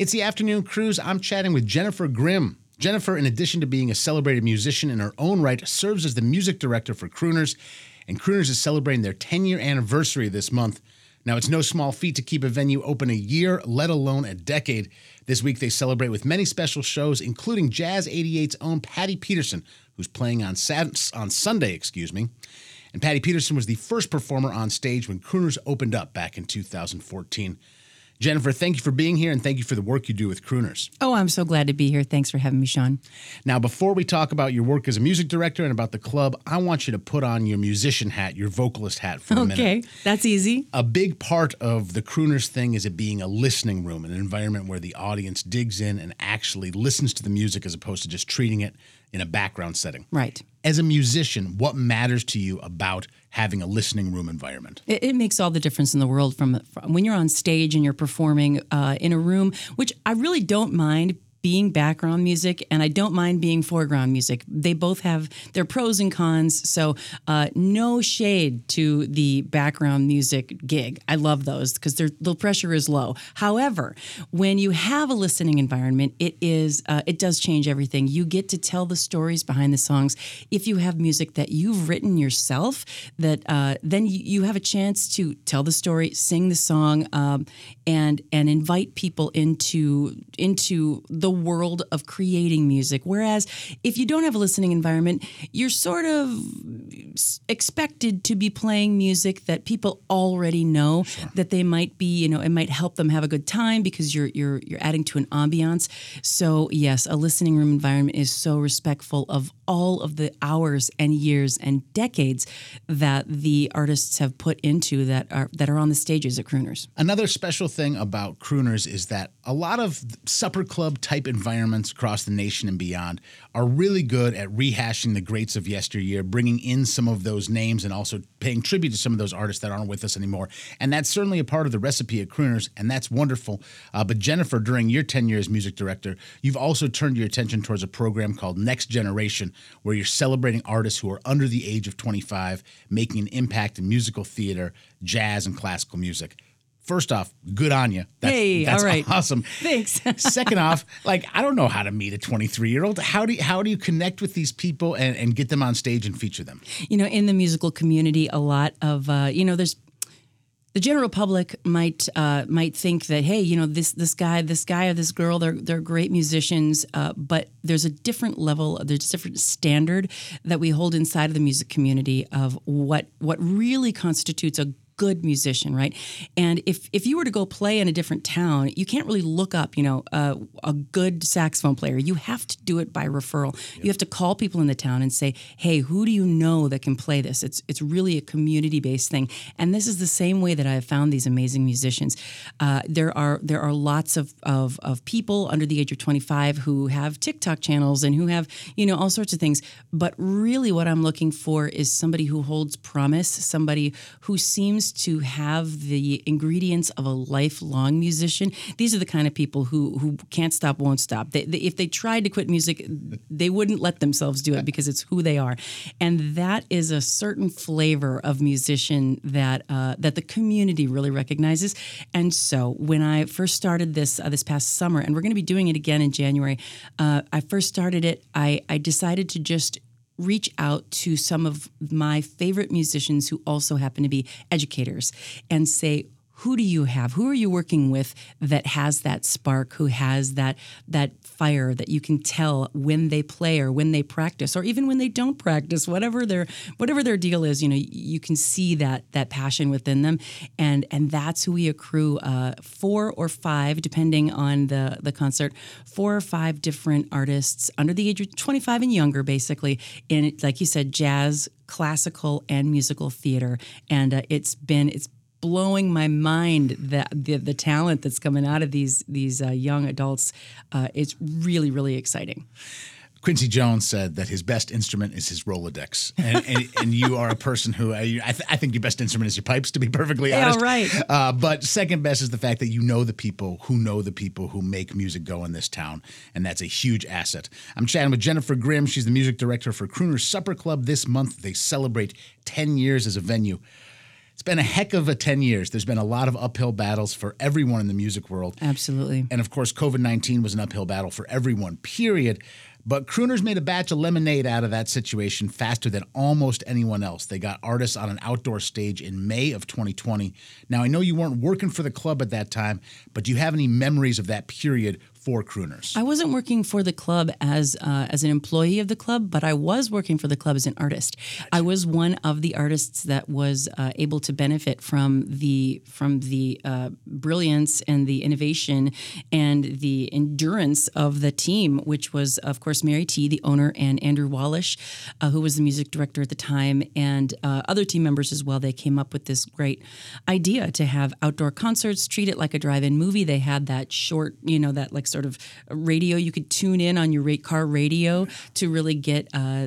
It's the afternoon cruise. I'm chatting with Jennifer Grimm. Jennifer, in addition to being a celebrated musician in her own right, serves as the music director for Crooners, and Crooners is celebrating their 10-year anniversary this month. Now, it's no small feat to keep a venue open a year, let alone a decade. This week, they celebrate with many special shows, including Jazz 88's own Patty Peterson, who's playing on Sunday. And Patty Peterson was the first performer on stage when Crooners opened up back in 2014. Jennifer, thank you for being here, and thank you for the work you do with Crooners. Oh, I'm so glad to be here. Thanks for having me, Sean. Now, before we talk about your work as a music director and about the club, I want you to put on your musician hat, your vocalist hat for a minute. Okay, that's easy. A big part of the Crooners thing is it being a listening room, an environment where the audience digs in and actually listens to the music as opposed to just treating it in a background setting. Right. As a musician, what matters to you about having a listening room environment? It makes all the difference in the world from when you're on stage and you're performing in a room, which I really don't mind being background music, and I don't mind being foreground music. They both have their pros and cons, so no shade to the background music gig. I love those because the pressure is low. However, when you have a listening environment, it does change everything. You get to tell the stories behind the songs. If you have music that you've written yourself, then you have a chance to tell the story, sing the song, and invite people into the world of creating music. Whereas if you don't have a listening environment, you're sort of expected to be playing music that people already know, sure, that they might be, it might help them have a good time because you're adding to an ambiance. So yes, a listening room environment is so respectful of all of the hours and years and decades that the artists have put into that are on the stages at Crooners. Another special thing about Crooners is that a lot of supper club type environments across the nation and beyond are really good at rehashing the greats of yesteryear, bringing in some of those names and also paying tribute to some of those artists that aren't with us anymore. And that's certainly a part of the recipe at Crooners, and that's wonderful. But Jennifer, during your tenure as music director, you've also turned your attention towards a program called Next Generation, where you're celebrating artists who are under the age of 25, making an impact in musical theater, jazz, and classical music. First off, good on you. That's all right. Awesome. Thanks. Second off, I don't know how to meet a 23-year-old. How do you connect with these people and get them on stage and feature them? In the musical community, a lot of there's the general public might think that, hey, this guy or this girl, they're great musicians, but there's a different level, there's a different standard that we hold inside of the music community of what really constitutes a good musician, right? And if you were to go play in a different town, you can't really look up, a good saxophone player. You have to do it by referral. Yep. You have to call people in the town and say, hey, who do you know that can play this? It's really a community-based thing. And this is the same way that I have found these amazing musicians. There are lots of people under the age of 25 who have TikTok channels and who have, all sorts of things. But really what I'm looking for is somebody who holds promise, somebody who seems to have the ingredients of a lifelong musician. These are the kind of people who can't stop, won't stop. If they tried to quit music, they wouldn't let themselves do it because it's who they are. And that is a certain flavor of musician that the community really recognizes. And so when I first started this past summer, and we're going to be doing it again in January, I first started it, I decided to just reach out to some of my favorite musicians who also happen to be educators and say, who do you have? Who are you working with that has that spark, who has that fire that you can tell when they play or when they practice or even when they don't practice, whatever their deal is, you can see that passion within them. And that's who we accrue 4 or 5, depending on the concert, 4 or 5 different artists under the age of 25 and younger, basically, in, like you said, jazz, classical, and musical theater. And it's blowing my mind that the talent that's coming out of these young adults. It's really, really exciting. Quincy Jones said that his best instrument is his Rolodex, and you are a person who I think your best instrument is your pipes, to be perfectly honest. Yeah, right. But second best is the fact that you know the people who make music go in this town, and that's a huge asset. I'm chatting with Jennifer Grimm. She's the music director for Crooners Supper Club. This month they celebrate 10 years as a venue. It's been a heck of a 10 years. There's been a lot of uphill battles for everyone in the music world. Absolutely. And of course, COVID-19 was an uphill battle for everyone, period. But Crooners made a batch of lemonade out of that situation faster than almost anyone else. They got artists on an outdoor stage in May of 2020. Now, I know you weren't working for the club at that time, but do you have any memories of that period for Crooners? I wasn't working for the club as an employee of the club, but I was working for the club as an artist. Gotcha. I was one of the artists that was able to benefit from the brilliance and the innovation and the endurance of the team, which was, of course, Mary T, the owner, and Andrew Wallish, who was the music director at the time, and other team members as well. They came up with this great idea to have outdoor concerts, treat it like a drive-in movie. They had that short, that like sort of radio you could tune in on your car radio to really get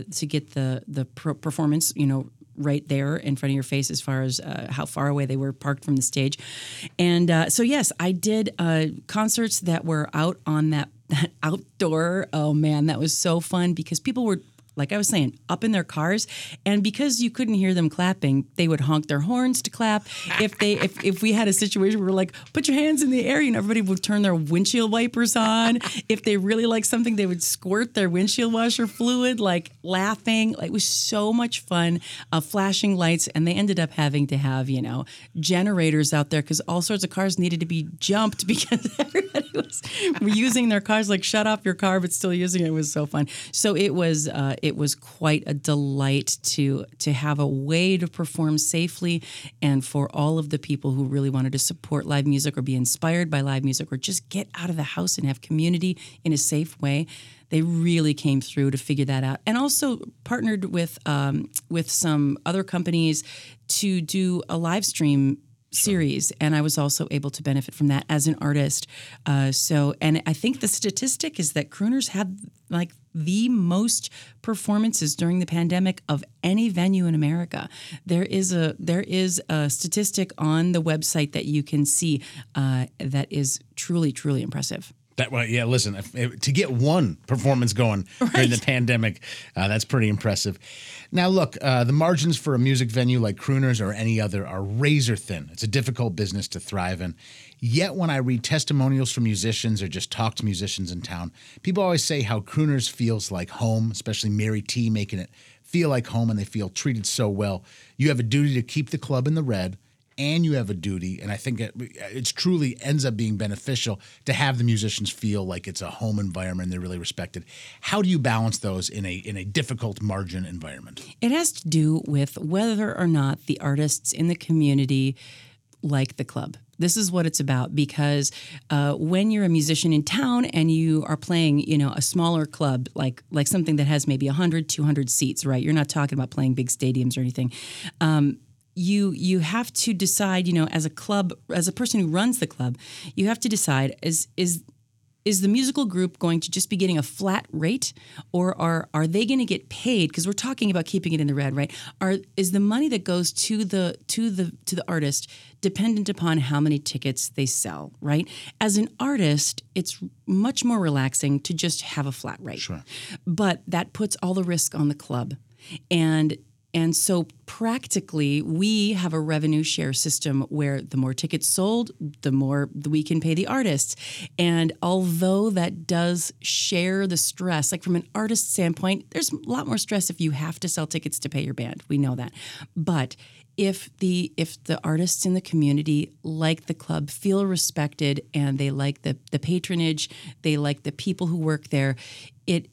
the performance, right there in front of your face as far as how far away they were parked from the stage. And so, yes, I did concerts that were out on that outdoor. Oh, man, that was so fun because people were, like I was saying, up in their cars, and because you couldn't hear them clapping, they would honk their horns to clap. If we had a situation where we're like, put your hands in the air, everybody would turn their windshield wipers on. If they really liked something, they would squirt their windshield washer fluid, like laughing. Like, it was so much fun, flashing lights, and they ended up having to have, generators out there because all sorts of cars needed to be jumped because everybody was using their cars, like shut off your car, but still using it. It was so fun. So it was quite a delight to have a way to perform safely, and for all of the people who really wanted to support live music or be inspired by live music or just get out of the house and have community in a safe way. They really came through to figure that out, and also partnered with some other companies to do a live stream series, and I was also able to benefit from that as an artist. And I think the statistic is that Crooners had like the most performances during the pandemic of any venue in America. There is a statistic on the website that you can see that is truly, truly impressive. Listen, to get one performance going during the pandemic, that's pretty impressive. Now, look, the margins for a music venue like Crooners or any other are razor thin. It's a difficult business to thrive in. Yet when I read testimonials from musicians or just talk to musicians in town, people always say how Crooners feels like home, especially Mary T making it feel like home, and they feel treated so well. You have a duty to keep the club in the red, and you have a duty, and I think it's truly ends up being beneficial to have the musicians feel like it's a home environment and they're really respected. How do you balance those in a difficult margin environment? It has to do with whether or not the artists in the community like the club. This is what it's about, because when you're a musician in town and you are playing, a smaller club, like something that has maybe 100, 200 seats, right? You're not talking about playing big stadiums or anything. You have to decide, as a club, as a person who runs the club, you have to decide, is the musical group going to just be getting a flat rate, or are they going to get paid? Because we're talking about keeping it in the red, right? Is the money that goes to the artist dependent upon how many tickets they sell, right? As an artist, it's much more relaxing to just have a flat rate. Sure. But that puts all the risk on the club. And so practically, we have a revenue share system where the more tickets sold, the more we can pay the artists. And although that does share the stress, like from an artist standpoint, there's a lot more stress if you have to sell tickets to pay your band. We know that. But if the artists in the community like the club, feel respected, and they like the patronage, they like the people who work there, it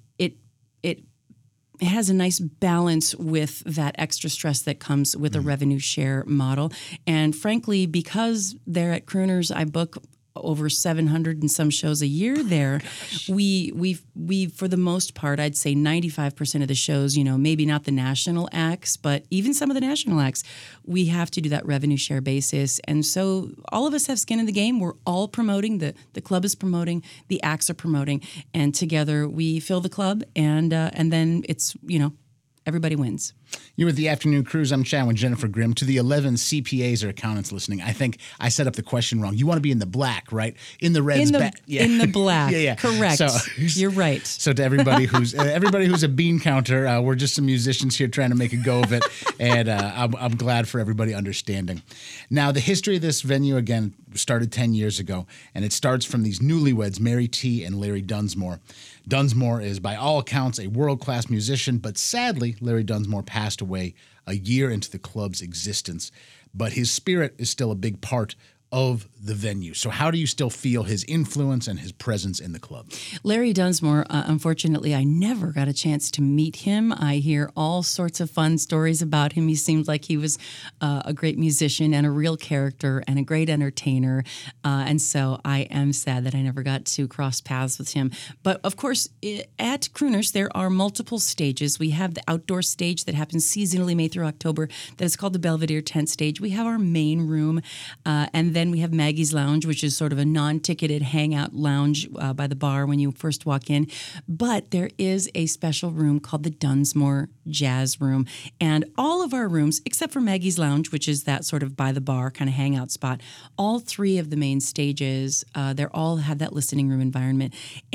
has a nice balance with that extra stress that comes with a revenue share model. And frankly, because they're at Crooners, I book over 700 and some shows a year there. We for the most part, I'd say 95% of the shows, maybe not the national acts, but even some of the national acts, we have to do that revenue share basis. And so all of us have skin in the game. We're all promoting. The club is promoting. The acts are promoting. And together we fill the club, and then it's, everybody wins. You're with the Afternoon Cruise. I'm chatting with Jennifer Grimm. To the 11 CPAs or accountants listening, I think I set up the question wrong. You want to be in the black, right? In the reds. In the black. Yeah. Correct. So, you're right. So to everybody who's a bean counter, we're just some musicians here trying to make a go of it, and I'm glad for everybody understanding. Now, the history of this venue, again, started 10 years ago, and it starts from these newlyweds, Mary T. and Larry Dunsmore. Dunsmore is, by all accounts, a world-class musician, but sadly, Larry Dunsmore passed away a year into the club's existence. But his spirit is still a big part of the venue. So how do you still feel his influence and his presence in the club? Larry Dunsmore, unfortunately, I never got a chance to meet him. I hear all sorts of fun stories about him. He seemed like he was a great musician and a real character and a great entertainer. And so I am sad that I never got to cross paths with him. But of course, at Crooners, there are multiple stages. We have the outdoor stage that happens seasonally May through October that is called the Belvedere Tent Stage. We have our main room, and then we have Maggie's Lounge, which is sort of a non-ticketed hangout lounge by the bar when you first walk in. But there is a special room called the Dunsmore Jazz Room. And all of our rooms, except for Maggie's Lounge, which is that sort of by the bar kind of hangout spot, all three of the main stages, they all have that listening room environment.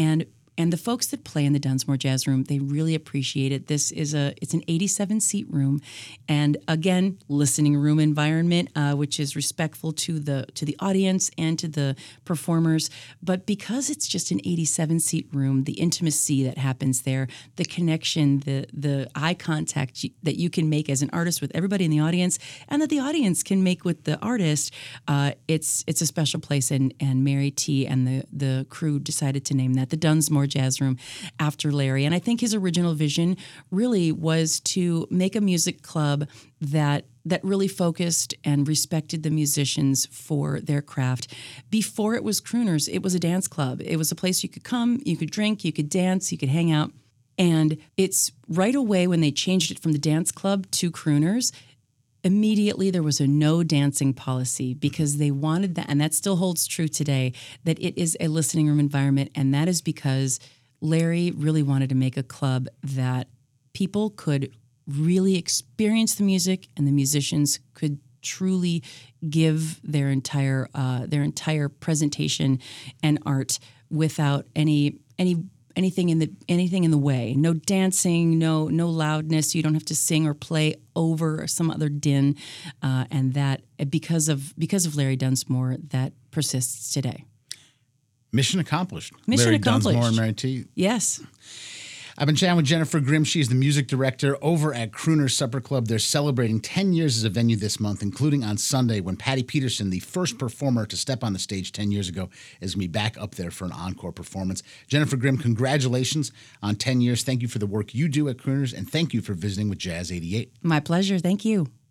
And the folks that play in the Dunsmore Jazz Room, they really appreciate it. It's an 87-seat room, and again, listening room environment, which is respectful to the audience and to the performers. But because it's just an 87-seat room, the intimacy that happens there, the connection, the eye contact that you can make as an artist with everybody in the audience, and that the audience can make with the artist, it's a special place. And Mary T. and the crew decided to name that the Dunsmore Jazz Room after Larry. And I think his original vision really was to make a music club that really focused and respected the musicians for their craft. Before it was Crooners, it was a dance club. It was a place you could come, you could drink, you could dance, you could hang out. And it's right away when they changed it from the dance club to Crooners, immediately there was a no dancing policy because they wanted that, and that still holds true today, that it is a listening room environment, and that is because Larry really wanted to make a club that people could really experience the music and the musicians could truly give their entire presentation and art without anything in the way. No dancing, no loudness. You don't have to sing or play over some other din, and that because of Larry Dunsmore, that persists today. Mission accomplished. Mission Larry accomplished. Dunsmore and Mary T. Yes. I've been chatting with Jennifer Grimm. She's the music director over at Crooners Supper Club. They're celebrating 10 years as a venue this month, including on Sunday when Patty Peterson, the first performer to step on the stage 10 years ago, is going to be back up there for an encore performance. Jennifer Grimm, congratulations on 10 years. Thank you for the work you do at Crooners, and thank you for visiting with Jazz 88. My pleasure. Thank you.